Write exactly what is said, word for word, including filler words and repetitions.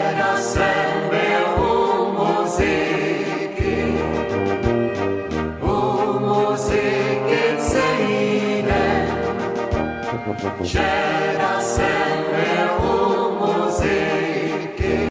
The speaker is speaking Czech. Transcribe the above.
Včera jsem byl u muziky, u muziky celý den. Včera